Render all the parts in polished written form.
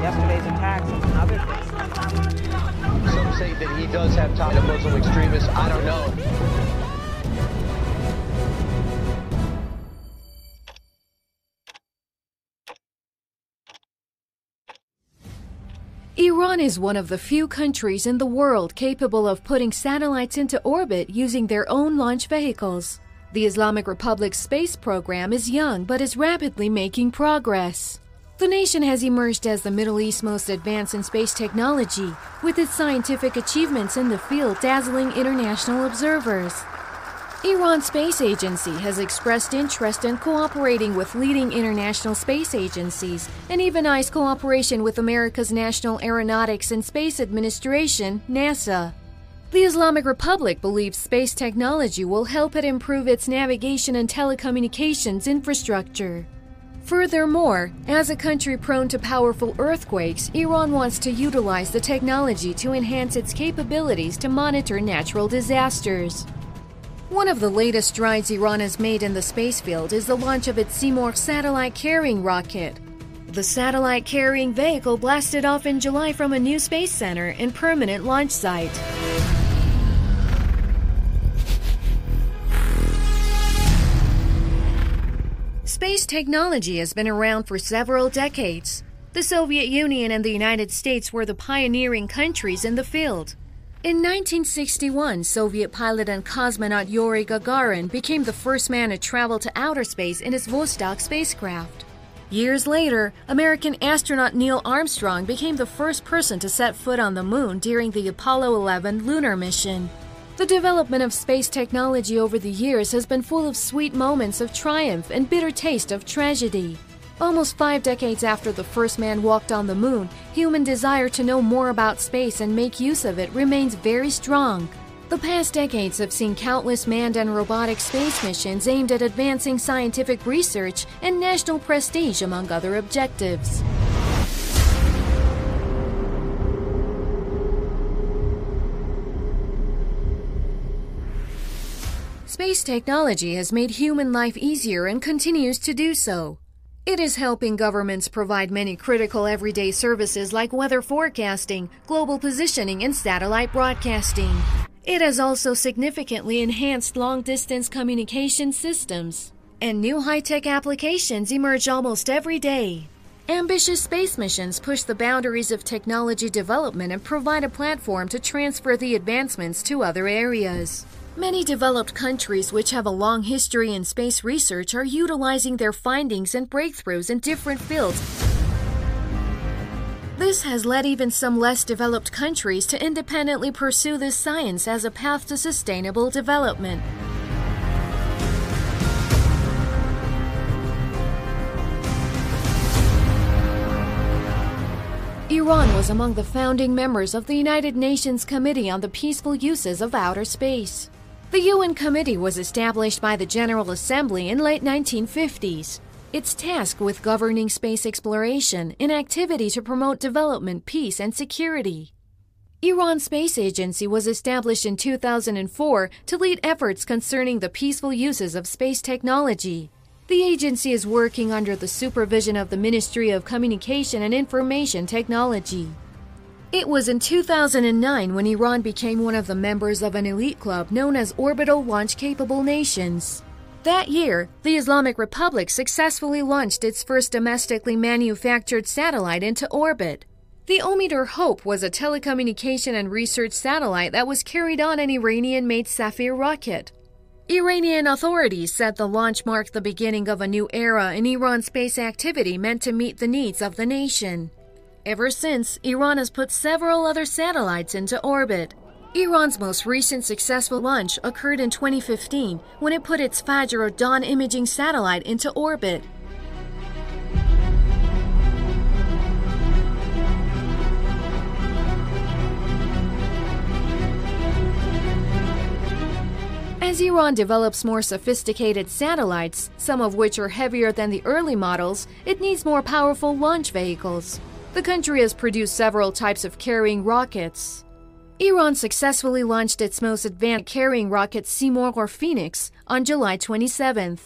yesterday's attacks, among other things. Some say that he does have ties to Muslim extremists. I don't know. Iran is one of the few countries in the world capable of putting satellites into orbit using their own launch vehicles. The Islamic Republic's space program is young but is rapidly making progress. The nation has emerged as the Middle East's most advanced in space technology, with its scientific achievements in the field dazzling international observers. Iran's space agency has expressed interest in cooperating with leading international space agencies and even eyes cooperation with America's National Aeronautics and Space Administration, NASA. The Islamic Republic believes space technology will help it improve its navigation and telecommunications infrastructure. Furthermore, as a country prone to powerful earthquakes, Iran wants to utilize the technology to enhance its capabilities to monitor natural disasters. One of the latest strides Iran has made in the space field is the launch of its Seymour satellite-carrying rocket. The satellite-carrying vehicle blasted off in July from a new space center and permanent launch site. Space technology has been around for several decades. The Soviet Union and the United States were the pioneering countries in the field. In 1961, Soviet pilot and cosmonaut Yuri Gagarin became the first man to travel to outer space in his Vostok spacecraft. Years later, American astronaut Neil Armstrong became the first person to set foot on the moon during the Apollo 11 lunar mission. The development of space technology over the years has been full of sweet moments of triumph and bitter taste of tragedy. Almost 5 decades after the first man walked on the moon, human desire to know more about space and make use of it remains very strong. The past decades have seen countless manned and robotic space missions aimed at advancing scientific research and national prestige, among other objectives. Space technology has made human life easier and continues to do so. It is helping governments provide many critical everyday services like weather forecasting, global positioning, and satellite broadcasting. It has also significantly enhanced long-distance communication systems, and new high-tech applications emerge almost every day. Ambitious space missions push the boundaries of technology development and provide a platform to transfer the advancements to other areas. Many developed countries which have a long history in space research are utilizing their findings and breakthroughs in different fields. This has led even some less developed countries to independently pursue this science as a path to sustainable development. Iran was among the founding members of the United Nations Committee on the Peaceful Uses of Outer Space. The UN Committee was established by the General Assembly in late 1950s. Its tasked with governing space exploration, an activity to promote development, peace, and security. Iran's Space Agency was established in 2004 to lead efforts concerning the peaceful uses of space technology. The agency is working under the supervision of the Ministry of Communication and Information Technology. It was in 2009 when Iran became one of the members of an elite club known as Orbital Launch-Capable Nations. That year, the Islamic Republic successfully launched its first domestically manufactured satellite into orbit. The Omidyar Hope was a telecommunication and research satellite that was carried on an Iranian-made Safir rocket. Iranian authorities said the launch marked the beginning of a new era in Iran's space activity meant to meet the needs of the nation. Ever since, Iran has put several other satellites into orbit. Iran's most recent successful launch occurred in 2015 when it put its Fajr or Dawn imaging satellite into orbit. As Iran develops more sophisticated satellites, some of which are heavier than the early models, it needs more powerful launch vehicles. The country has produced several types of carrying rockets. Iran successfully launched its most advanced carrying rocket, Seymour or Phoenix, on July 27th.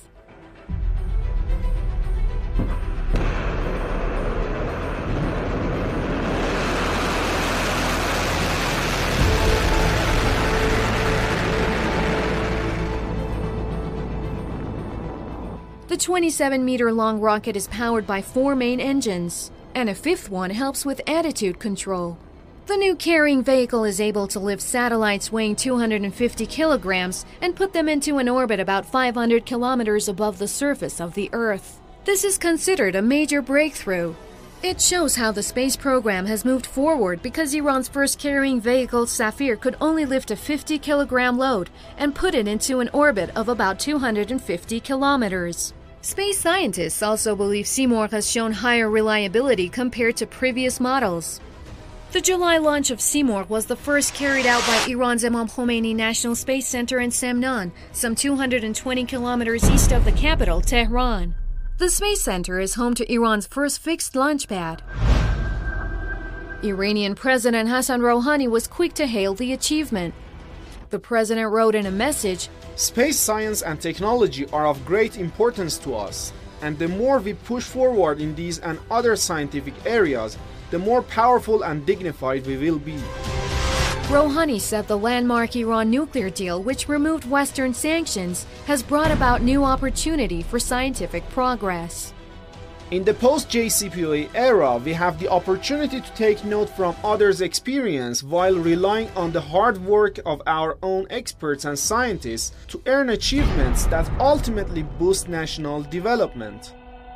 The 27-meter-long rocket is powered by 4 main engines, and a 5th one helps with attitude control. The new carrying vehicle is able to lift satellites weighing 250 kilograms and put them into an orbit about 500 kilometers above the surface of the Earth. This is considered a major breakthrough. It shows how the space program has moved forward because Iran's first carrying vehicle, Safir, could only lift a 50-kilogram load and put it into an orbit of about 250 kilometers. Space scientists also believe Simorgh has shown higher reliability compared to previous models. The July launch of Simorgh was the first carried out by Iran's Imam Khomeini National Space Center in Semnan, some 220 kilometers east of the capital, Tehran. The Space Center is home to Iran's first fixed launch pad. Iranian President Hassan Rouhani was quick to hail the achievement. The president wrote in a message, "Space science and technology are of great importance to us, and the more we push forward in these and other scientific areas, the more powerful and dignified we will be." Rouhani said the landmark Iran nuclear deal, which removed Western sanctions, has brought about new opportunity for scientific progress. In the post-JCPOA era, we have the opportunity to take note from others' experience while relying on the hard work of our own experts and scientists to earn achievements that ultimately boost national development.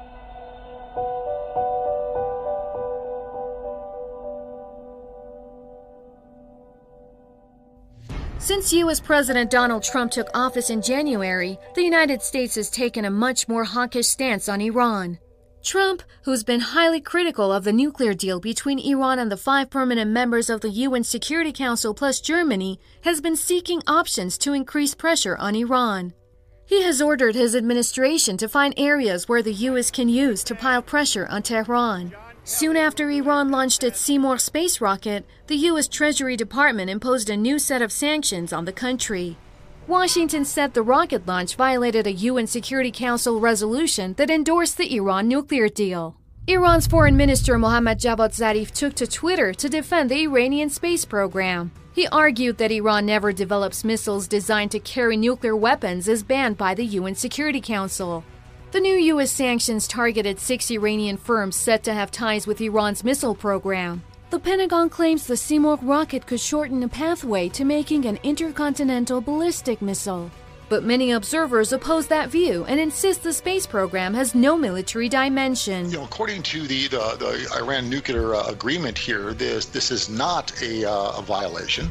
Since U.S. President Donald Trump took office in January, the United States has taken a much more hawkish stance on Iran. Trump, who's been highly critical of the nuclear deal between Iran and the 5 permanent members of the UN Security Council plus Germany, has been seeking options to increase pressure on Iran. He has ordered his administration to find areas where the U.S. can use to pile pressure on Tehran. Soon after Iran launched its Simorgh space rocket, the U.S. Treasury Department imposed a new set of sanctions on the country. Washington said the rocket launch violated a UN Security Council resolution that endorsed the Iran nuclear deal. Iran's Foreign Minister Mohammad Javad Zarif took to Twitter to defend the Iranian space program. He argued that Iran never develops missiles designed to carry nuclear weapons as banned by the UN Security Council. The new U.S. sanctions targeted 6 Iranian firms said to have ties with Iran's missile program. The Pentagon claims the Simorgh rocket could shorten a pathway to making an intercontinental ballistic missile. But many observers oppose that view and insist the space program has no military dimension. According to the Iran nuclear agreement here, this is not a violation.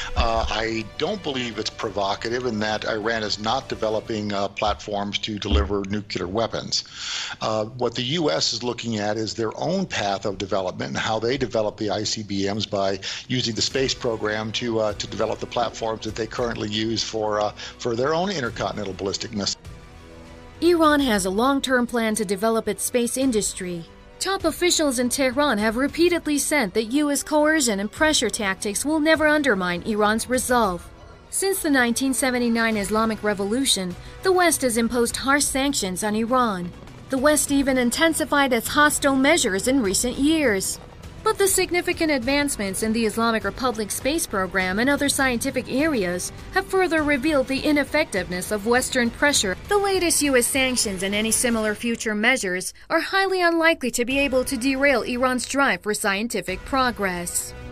I don't believe it's provocative in that Iran is not developing platforms to deliver nuclear weapons. What the U.S. is looking at is their own path of development and how they develop the ICBMs by using the space program to develop the platforms that they currently use for their own intercontinental ballistic missile. Iran has a long-term plan to develop its space industry. Top officials in Tehran have repeatedly said that U.S. coercion and pressure tactics will never undermine Iran's resolve. Since the 1979 Islamic Revolution, the West has imposed harsh sanctions on Iran. The West even intensified its hostile measures in recent years. But the significant advancements in the Islamic Republic space program and other scientific areas have further revealed the ineffectiveness of Western pressure. The latest U.S. sanctions and any similar future measures are highly unlikely to be able to derail Iran's drive for scientific progress.